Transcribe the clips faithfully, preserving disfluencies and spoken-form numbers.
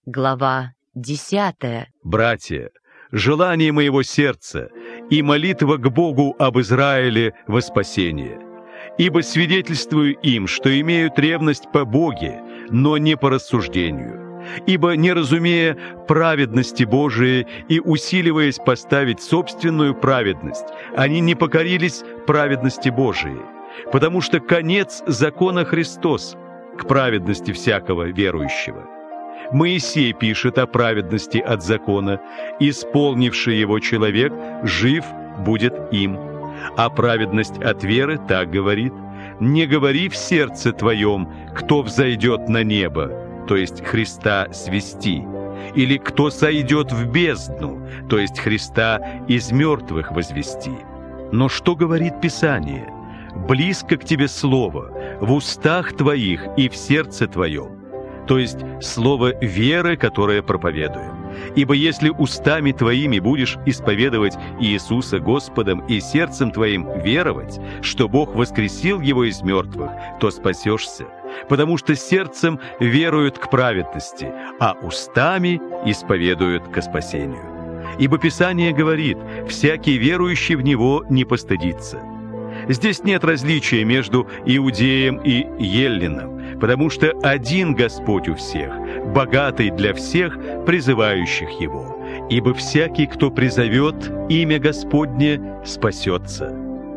Глава десятая. Братья, желание моего сердца и молитва к Богу об Израиле во спасение. Ибо свидетельствую им, что имеют ревность по Боге, но не по рассуждению. Ибо, не разумея праведности Божией и усиливаясь поставить собственную праведность, они не покорились праведности Божией, потому что конец закона Христос к праведности всякого верующего. Моисей пишет о праведности от закона: исполнивший его человек жив будет им. А праведность от веры так говорит: не говори в сердце твоем, кто взойдет на небо, то есть Христа свести, или кто сойдет в бездну, то есть Христа из мертвых возвести. Но что говорит Писание? Близко к тебе слово, в устах твоих и в сердце твоем, то есть слово веры, которое проповедуем. Ибо если устами твоими будешь исповедовать Иисуса Господом и сердцем твоим веровать, что Бог воскресил Его из мертвых, то спасешься, потому что сердцем веруют к праведности, а устами исповедуют ко спасению. Ибо Писание говорит: всякий верующий в Него не постыдится. Здесь нет различия между иудеем и еллином, потому что один Господь у всех, богатый для всех, призывающих Его. Ибо всякий, кто призовет имя Господне, спасется.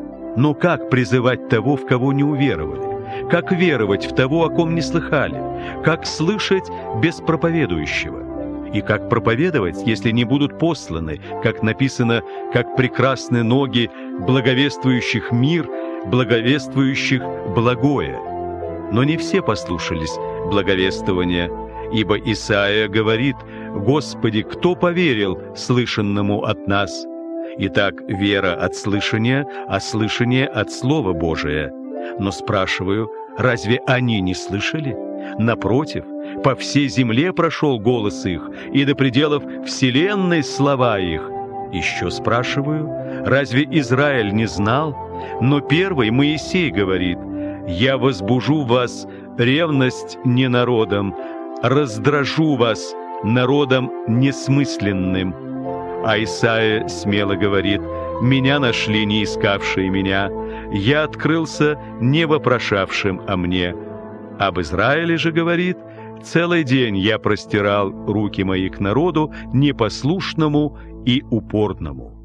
Но как призывать того, в кого не уверовали? Как веровать в того, о ком не слыхали? Как слышать без проповедующего? И как проповедовать, если не будут посланы, как написано, как прекрасны ноги благовествующих мир, благовествующих благое? Но не все послушались благовествования, ибо Исаия говорит: «Господи, кто поверил слышанному от нас?» Итак, вера от слышания, а слышание от Слова Божия. Но спрашиваю, разве они не слышали? Напротив, по всей земле прошел голос их, и до пределов вселенной слова их. Еще спрашиваю, разве Израиль не знал? Но первый Моисей говорит: «Я возбужу вас ревность не народом, раздражу вас народом несмысленным». А Исаия смело говорит: «Меня нашли не искавшие меня, я открылся не вопрошавшим о мне». Об Израиле же говорит: «Целый день я простирал руки мои к народу непослушному и упорному».